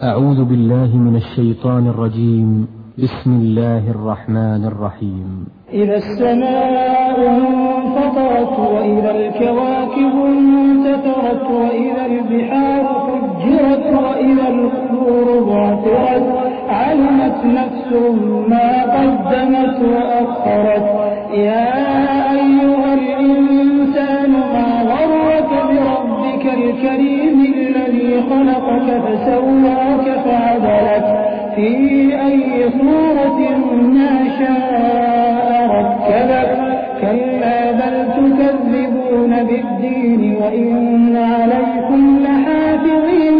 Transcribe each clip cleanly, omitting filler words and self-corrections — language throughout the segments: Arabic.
أعوذ بالله من الشيطان الرجيم. بسم الله الرحمن الرحيم. إذا السماء انفطرت وإذا الكواكب انتثرت وإذا البحار فجرت وإذا القبور بعثرت علمت نفس ما قدمت وأخرت. يا أيها الإنسان ما غرك بربك الكريم الذي خلقك فسواك فعدلك في أي صورة ما شاء ركبك. كلا بل تكذبون بالدين وإن عليكم لحافظين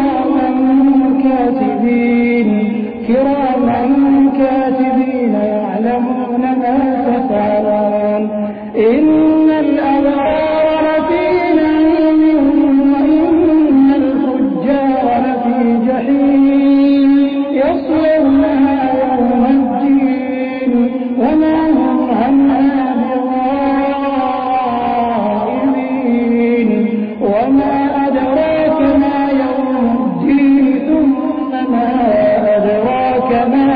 كراما كاتبين يعلمون ما تفعلون. إن الأبرار لفي نعيم وإن الفجار لفي جحيم يصلونها يوم الدين وما هم عنها بغائبين. وما أدراك ما يوم الدين ثم ما أدراك ما